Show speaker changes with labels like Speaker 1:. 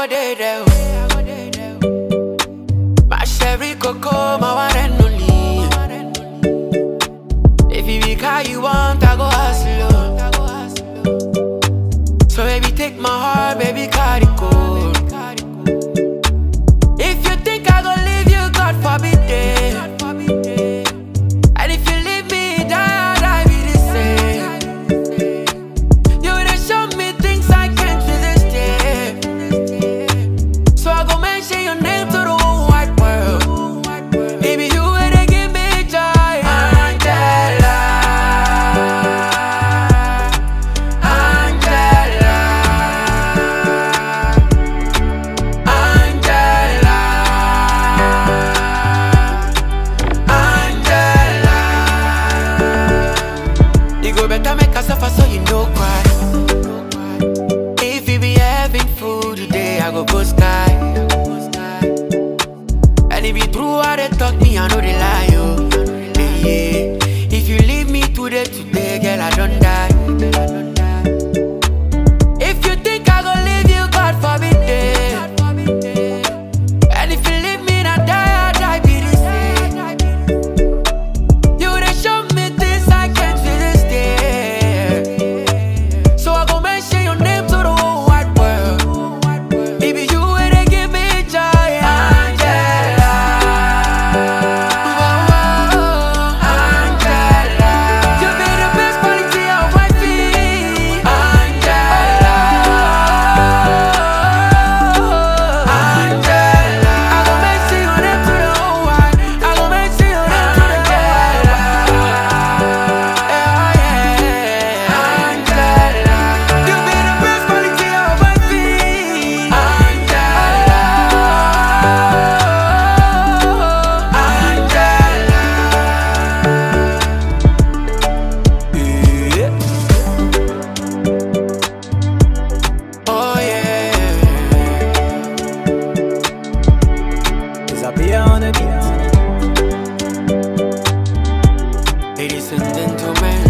Speaker 1: go there. My sherry cocoa, my one and only. If you be car you want, I go hustle. So baby, take my heart, baby, carry go. If you think I go leave you, God forbid it. And if you leave me, die be the same. You done show me things I can't resist it. So I go mention your name to the whole wide world. Baby, you would give me joy, Angela. Better make us suffer so you no cry. If you be having food today, I go sky. And if you true how they talk me, I know they lie, yo. Yeah. If you leave me today, girl, I don't die. If you think I go leave you, God forbid it. And if you leave me, I die be the same. You they show me things I can't resist it. So I go mention your name to the whole wide world. Baby, you would give me joy, Angela. Angela. You be the best quality of my feet, Angela. Angela. I go mention your name to the whole wide. I go mention your name to the whole Angela. You be the best quality of my feet, Angela. Angela. Yeah. Oh yeah.
Speaker 2: Cause I be on the beat.
Speaker 1: Ladies and gentlemen.